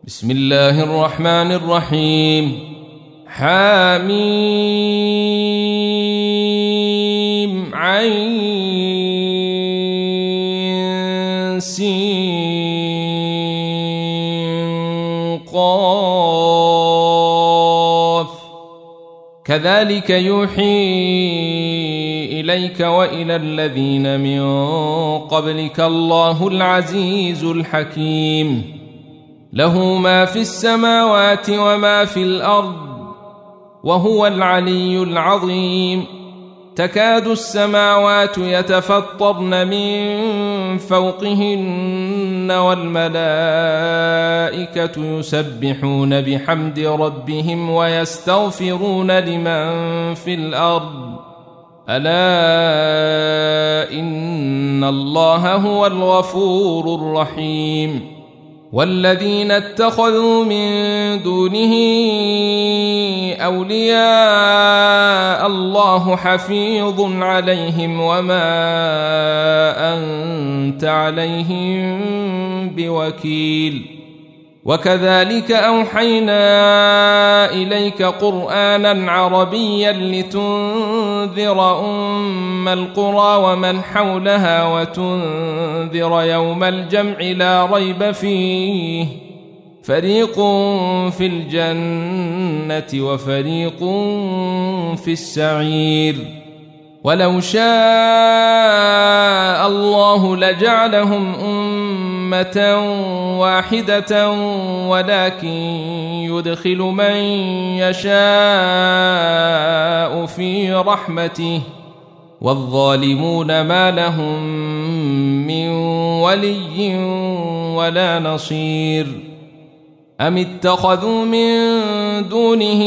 بسم الله الرحمن الرحيم. حميم عين سين قاف كذلك يوحي إليك وإلى الذين من قبلك الله العزيز الحكيم. له ما في السماوات وما في الأرض وهو العلي العظيم. تكاد السماوات يتفطرن من فوقهن والملائكة يسبحون بحمد ربهم ويستغفرون لمن في الأرض ألا إن الله هو الغفور الرحيم. والذين اتخذوا من دونه أولياء الله حفيظ عليهم وما أنت عليهم بوكيل. وكذلك أوحينا إليك قرآنا عربيا لتنذر أم القرى ومن حولها وتنذر يوم الجمع لا ريب فيه فريق في الجنة وفريق في السعير. ولو شاء الله لجعلهم أمة واحدة ولكن يدخل من يشاء في رحمته والظالمون ما لهم من ولي ولا نصير. أم اتخذوا من دونه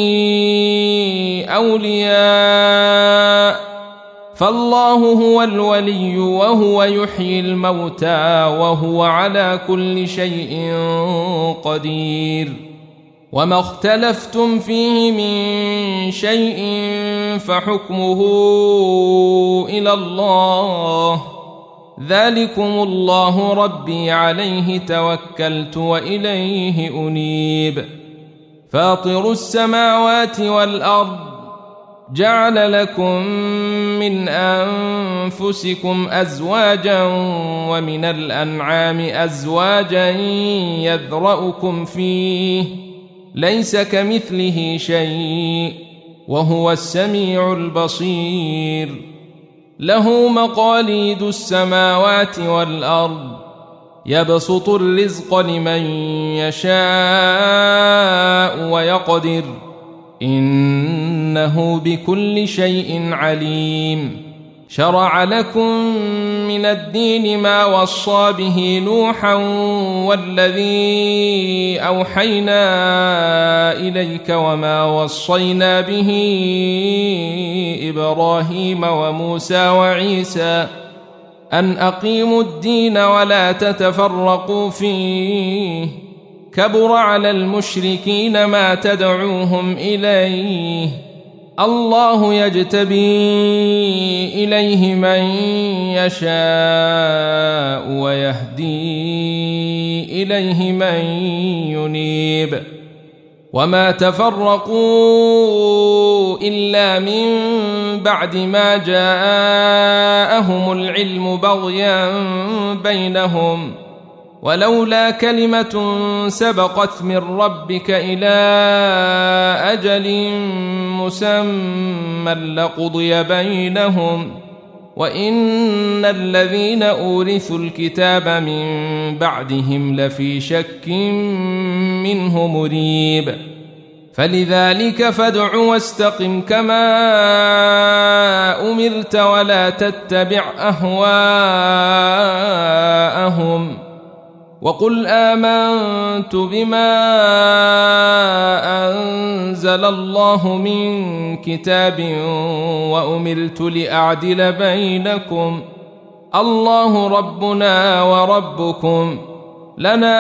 أولياء فالله هو الولي وهو يحيي الموتى وهو على كل شيء قدير. وما اختلفتم فيه من شيء فحكمه إلى الله ذلكم الله ربي عليه توكلت وإليه أنيب. فاطر السماوات والأرض جعل لكم من أنفسكم أزواجا ومن الأنعام أزواجا يذرأكم فيه ليس كمثله شيء وهو السميع البصير. له مقاليد السماوات والأرض يبسط الرزق لمن يشاء ويقدر إنه بكل شيء عليم. شرع لكم من الدين ما وصى به نوحا والذي أوحينا إليك وما وصينا به إبراهيم وموسى وعيسى أن أقيموا الدين ولا تتفرقوا فيه كبر على المشركين ما تدعوهم إليه الله يجتبي إليه من يشاء ويهدي إليه من ينيب. وما تفرقوا إلا من بعد ما جاءهم العلم بغيا بينهم ولولا كلمة سبقت من ربك إلى أجل مسمى لقضي بينهم وإن الذين أورثوا الكتاب من بعدهم لفي شك منه مريب. فلذلك فادع واستقم كما أمرت ولا تتبع أهواءهم وقل آمنت بما أنزل الله من كتاب وأمرت لأعدل بينكم الله ربنا وربكم لنا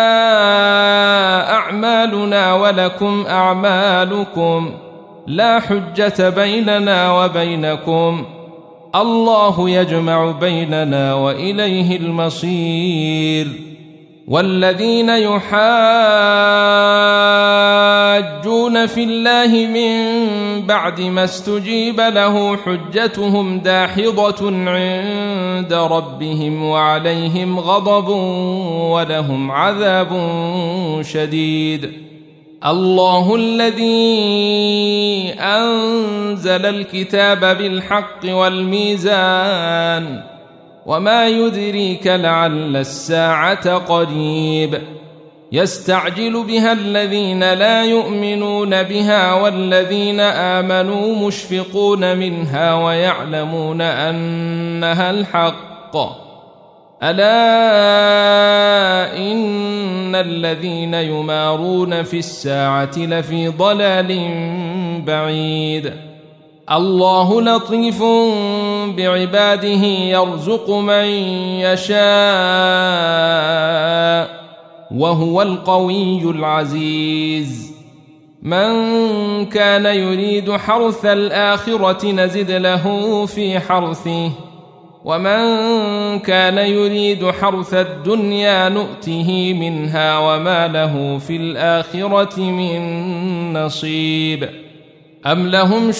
أعمالنا ولكم أعمالكم لا حجة بيننا وبينكم الله يجمع بيننا وإليه المصير. والذين يحادون في الله من بعد ما استجيب له حجتهم داحضة عند ربهم وعليهم غضب ولهم عذاب شديد. الله الذي أنزل الكتاب بالحق والميزان وما يدريك لعل الساعة قريب يستعجل بها الذين لا يؤمنون بها والذين آمنوا مشفقون منها ويعلمون أنها الحق ألا إن الذين يمارون في الساعة لفي ضلال بعيد. الله لطيف بعباده يرزق من يشاء وهو القوي العزيز. من كان يريد حرث الآخرة نزد له في حرثه ومن كان يريد حرث الدنيا نؤته منها وما له في الآخرة من نصيب. أم لهم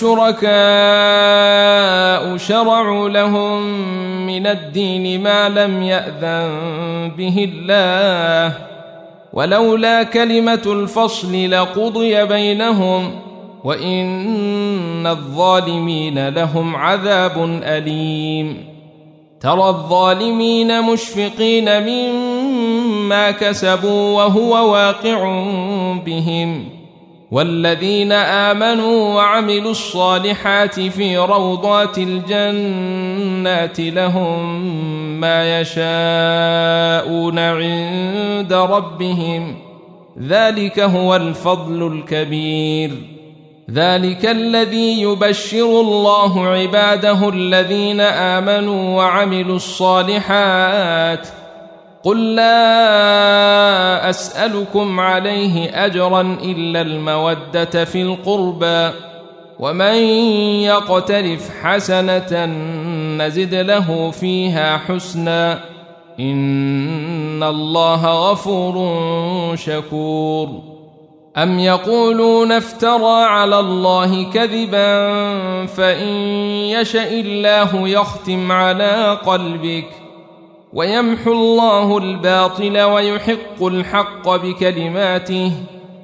شركاء شرعوا لهم من الدين ما لم يأذن به الله ولولا كلمة الفصل لقضي بينهم وإن الظالمين لهم عذاب أليم. ترى الظالمين مشفقين مما كسبوا وهو واقع بهم والذين آمنوا وعملوا الصالحات في روضات الجنات لهم ما يشاءون عند ربهم ذلك هو الفضل الكبير. ذلك الذي يبشر الله عباده الذين آمنوا وعملوا الصالحات قل لا أسألكم عليه أجرا إلا المودة في القربى ومن يقترف حسنة نزد له فيها حسنا إن الله غفور شكور. أم يقولون افترى على الله كذبا فإن يشأ الله يختم على قلبك ويمحو الله الباطل ويحق الحق بكلماته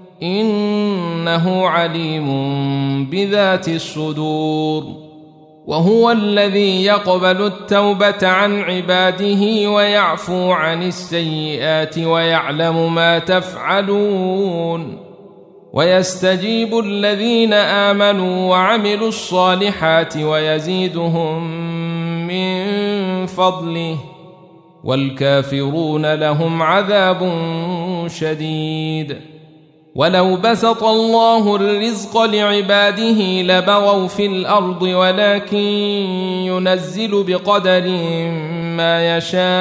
إنه عليم بذات الصدور. وهو الذي يقبل التوبة عن عباده ويعفو عن السيئات ويعلم ما تفعلون ويستجيب الذين آمنوا وعملوا الصالحات ويزيدهم من فضله والكافرون لهم عذاب شديد. ولو بسط الله الرزق لعباده لبغوا في الأرض ولكن ينزل بقدر ما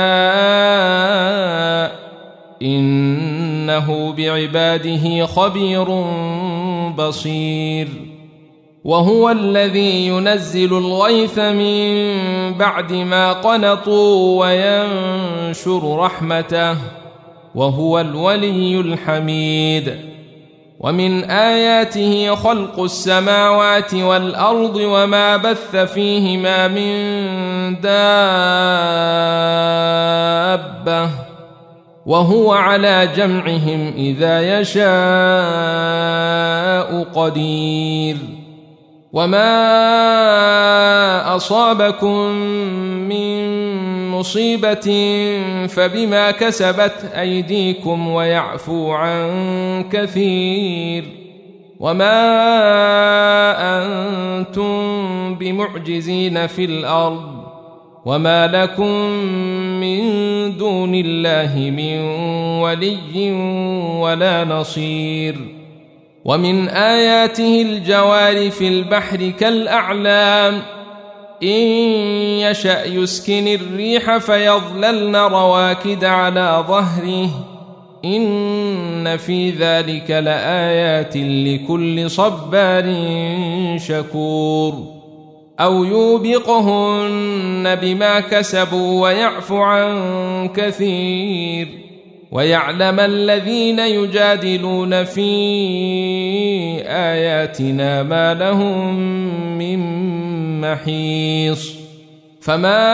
يشاء إنه بعباده خبير بصير. وهو الذي ينزل الغيث من بعد ما قنطوا وينشر رحمته وهو الولي الحميد. ومن آياته خلق السماوات والأرض وما بث فيهما من دابة وهو على جمعهم إذا يشاء قدير. وما أصابكم من مصيبة فبما كسبت أيديكم ويعفو عن كثير وما أنتم بمعجزين في الأرض وما لكم من دون الله من ولي ولا نصير. ومن آياته الجوار في البحر كالأعلام إن يشأ يسكن الريح فيظللن رواكد على ظهره إن في ذلك لآيات لكل صبار شكور. أو يوبقهن بما كسبوا ويعفو عن كثير ويعلم الذين يجادلون في آياتنا ما لهم من محيص فما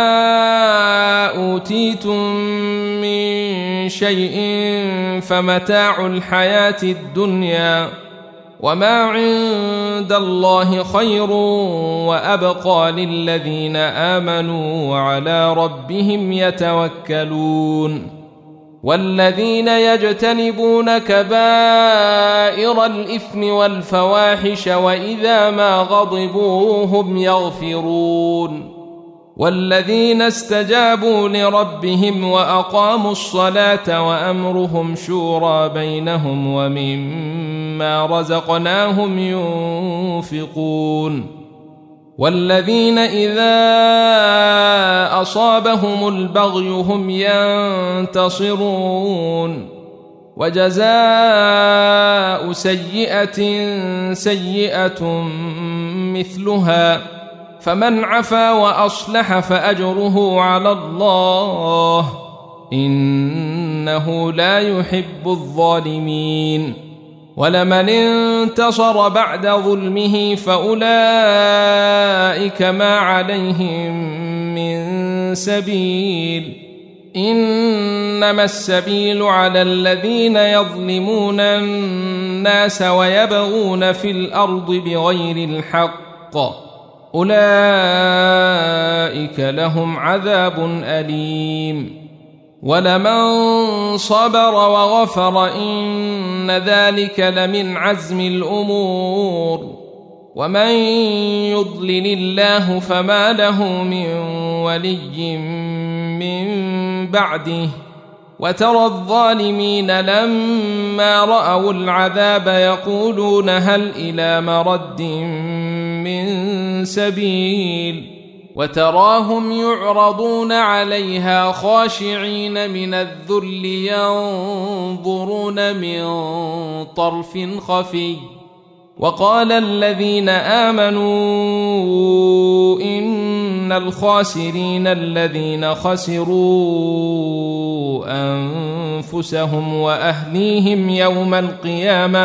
أوتيتم من شيء فمتاع الحياة الدنيا وما عند الله خير وأبقى للذين آمنوا وعلى ربهم يتوكلون والذين يجتنبون كبائر الإثم والفواحش وإذا ما غضبوا هم يغفرون والذين استجابوا لربهم وأقاموا الصلاة وأمرهم شورى بينهم ومما رزقناهم ينفقون والذين إذا أصابهم البغي هم ينتصرون وجزاء سيئة سيئة مثلها فمن عفا وأصلح فأجره على الله إنه لا يحب الظالمين ولمن انتصر بعد ظلمه فأولئك ما عليهم من سبيل إنما السبيل على الذين يظلمون الناس ويبغون في الأرض بغير الحق أولئك لهم عذاب أليم ولمن صبر وغفر إن ذلك لمن عزم الأمور ومن يضلل الله فما له من ولي من بعده وترى الظالمين لما رأوا العذاب يقولون هل إلى مرد من سبيل وتراهم يعرضون عليها خاشعين من الذل ينظرون من طرف خفي وقال الذين آمنوا إن الخاسرين الذين خسروا أنفسهم وأهليهم يوم القيامة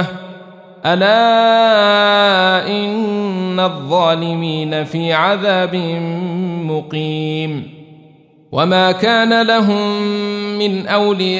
ألا إن الظالمين في عذاب مقيم وما كان لهم من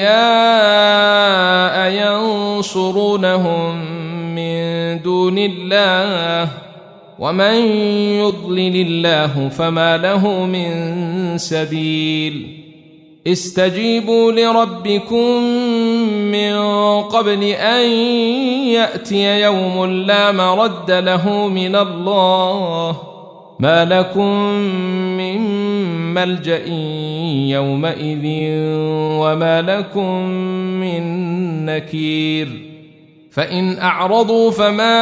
أولياء ينصرونهم من دون الله ومن يضلل الله فما له من سبيل استجيبوا لربكم من قبل أن يأتي يوم لا مرد له من الله ما لكم من ملجأ يومئذ وما لكم من نكير فإن أعرضوا فما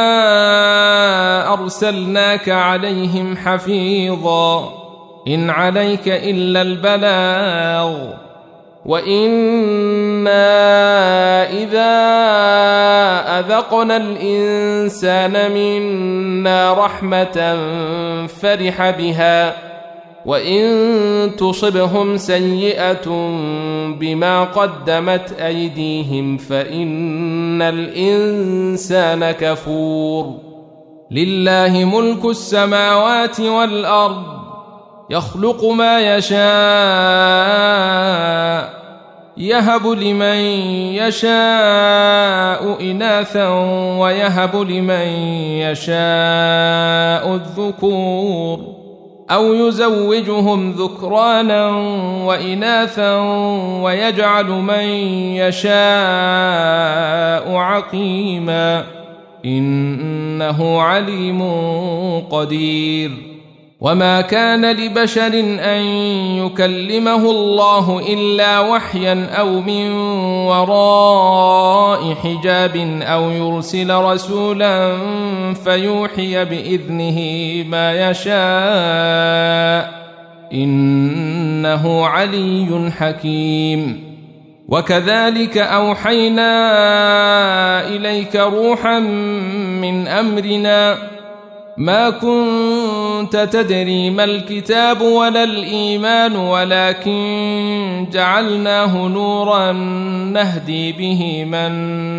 أرسلناك عليهم حفيظا إن عليك إلا البلاغ وإنا إذا أذقنا الإنسان منا رحمة فرح بها وإن تصبهم سيئة بما قدمت أيديهم فإن الإنسان كفور لله ملك السماوات والأرض يخلق ما يشاء يهب لمن يشاء إناثا ويهب لمن يشاء الذكور أو يزوجهم ذكرانا وإناثا ويجعل من يشاء عقيما إنه عليم قدير وما كان لبشر أن يكلمه الله إلا وحيا أو من وراء حجاب أو يرسل رسولا فيوحي بإذنه ما يشاء إنه علي حكيم وكذلك أوحينا إليك روحا من أمرنا ما كنت تدري ما الكتاب ولا الإيمان ولكن جعلناه نورا نهدي به من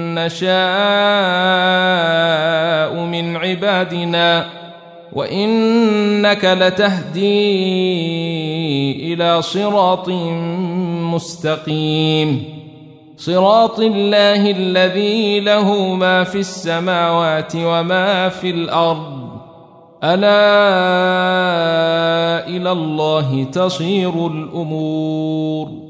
نشاء من عبادنا وإنك لتهدي إلى صراط مستقيم صراط الله الذي له ما في السماوات وما في الأرض ألا إلى الله تصير الأمور